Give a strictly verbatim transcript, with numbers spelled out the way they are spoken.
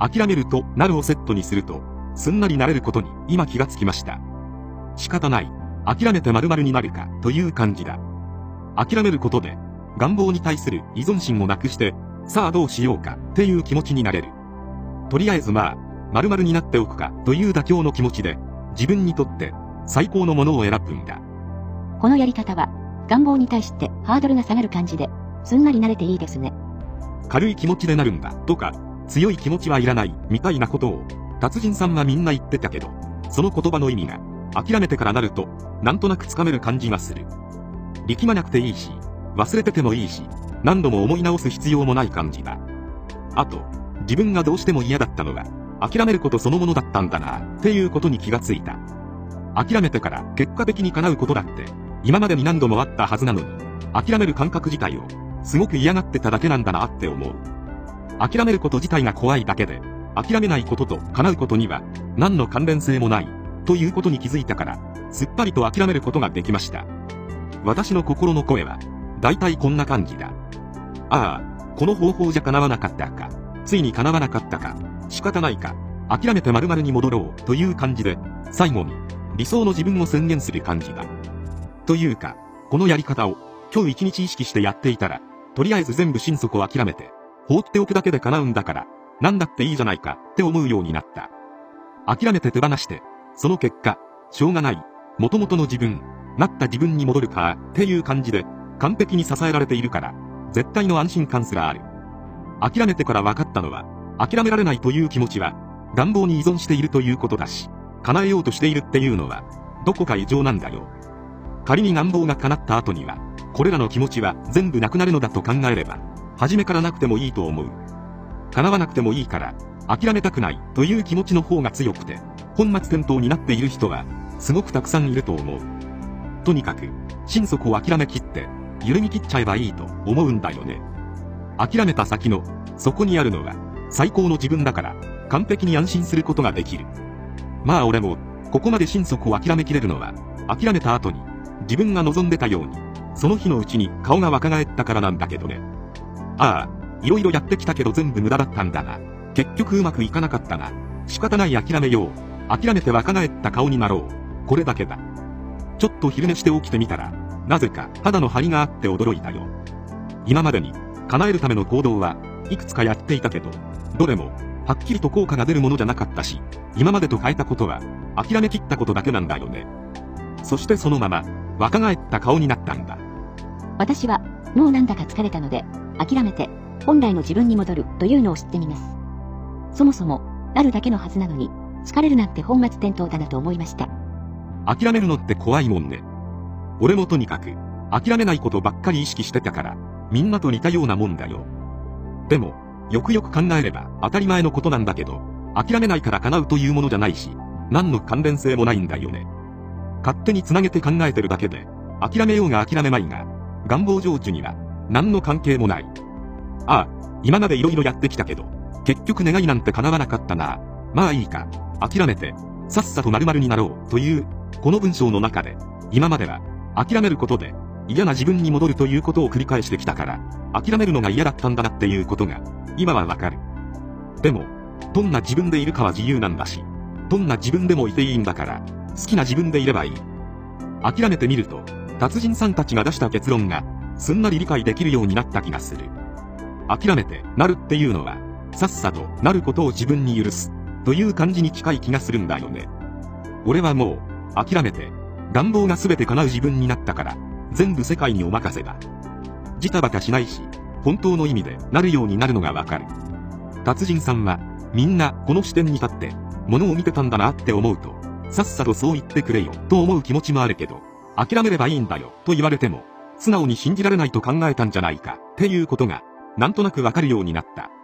諦めるとなるをセットにすると、すんなりなれることに今気がつきました。仕方ない。諦めて〇〇になるかという感じだ。諦めることで、願望に対する依存心をなくして、さあどうしようかっていう気持ちになれる。とりあえずまあ、〇〇になっておくかという妥協の気持ちで、自分にとって最高のものを選ぶんだ。 このやり方は、願望に対してハードルが下がる感じで、すんなり慣れていいですね。 軽い気持ちでなるんだとか、強い気持ちはいらないみたいなことを、達人さんはみんな言ってたけど、その言葉の意味が、諦めてからなると、なんとなくつかめる感じがする。力まなくていいし、忘れててもいいし、何度も思い直す必要もない感じだ。あと、自分がどうしても嫌だったのが、諦めることそのものだったんだなっていうことに気がついた。諦めてから結果的に叶うことだって、今までに何度もあったはずなのに、諦める感覚自体を、すごく嫌がってただけなんだなって思う。諦めること自体が怖いだけで、諦めないことと叶うことには、何の関連性もない、ということに気づいたから、すっぱりと諦めることができました。私の心の声は、だいたいこんな感じだ。ああ、この方法じゃ叶わなかったか、ついに叶わなかったか、仕方ないか、諦めて〇〇に戻ろうという感じで、最後に理想の自分を宣言する感じだ。というか、このやり方を今日一日意識してやっていたら、とりあえず全部心底諦めて、放っておくだけで叶うんだから、なんだっていいじゃないかって思うようになった。諦めて手放して、その結果、しょうがない、元々の自分、なった自分に戻るかっていう感じで、完璧に支えられているから、絶対の安心感すらある。諦めてから分かったのは、諦められないという気持ちは、願望に依存しているということだし、叶えようとしているっていうのは、どこか異常なんだよ。仮に願望が叶った後には、これらの気持ちは全部なくなるのだと考えれば、初めからなくてもいいと思う。叶わなくてもいいから、諦めたくないという気持ちの方が強くて、本末転倒になっている人は、すごくたくさんいると思う。とにかく、心底を諦めきって、緩み切っちゃえばいいと思うんだよね。諦めた先の、そこにあるのは、最高の自分だから、完璧に安心することができる。まあ俺も、ここまで心底を諦めきれるのは、諦めた後に、自分が望んでたように、その日のうちに顔が若返ったからなんだけどね。ああ、いろいろやってきたけど全部無駄だったんだな。結局うまくいかなかったな。仕方ない諦めよう。諦めて若返った顔になろう。これだけだ。ちょっと昼寝して起きてみたら、なぜか肌の張りがあって驚いたよ。今までに、叶えるための行動はいくつかやっていたけど、どれも、はっきりと効果が出るものじゃなかったし、今までと変えたことは、諦めきったことだけなんだよね。そしてそのまま、若返った顔になったんだ。 私は、もうなんだか疲れたので、諦めて、本来の自分に戻るというのを知ってみます。そもそも、なるだけのはずなのに、疲れるなんて本末転倒だなと思いました。 諦めるのって怖いもんね。俺もとにかく、諦めないことばっかり意識してたから、みんなと似たようなもんだよ。でも、よくよく考えれば当たり前のことなんだけど、諦めないから叶うというものじゃないし、何の関連性もないんだよね。勝手につなげて考えてるだけで、諦めようが諦めまいが、願望成就には、何の関係もない。ああ、今まで色々やってきたけど、結局願いなんて叶わなかったな。まあいいか、諦めて、さっさと〇〇になろうという、この文章の中で、今までは、諦めることで、嫌な自分に戻るということを繰り返してきたから、諦めるのが嫌だったんだなっていうことが、今はわかる。でも、どんな自分でいるかは自由なんだし、どんな自分でもいていいんだから、好きな自分でいればいい。諦めてみると、達人さんたちが出した結論が、すんなり理解できるようになった気がする。諦めて、なるっていうのは、さっさとなることを自分に許す、という感じに近い気がするんだよね。俺はもう、諦めて、願望が全て叶う自分になったから、全部世界にお任せだ。ジタバタしないし、本当の意味でなるようになるのがわかる。達人さんは、みんなこの視点に立って、ものを見てたんだなって思うと、さっさとそう言ってくれよ、と思う気持ちもあるけど、諦めればいいんだよ、と言われても、素直に信じられないと考えたんじゃないか、っていうことが、なんとなくわかるようになった。